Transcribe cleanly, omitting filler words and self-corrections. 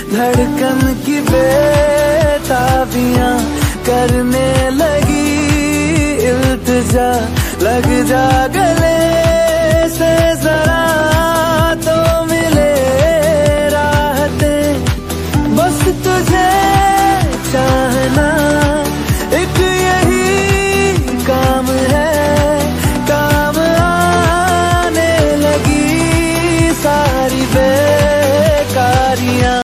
धड़कन की बेताबियां करने लगी इल्तिजा, लग जा गले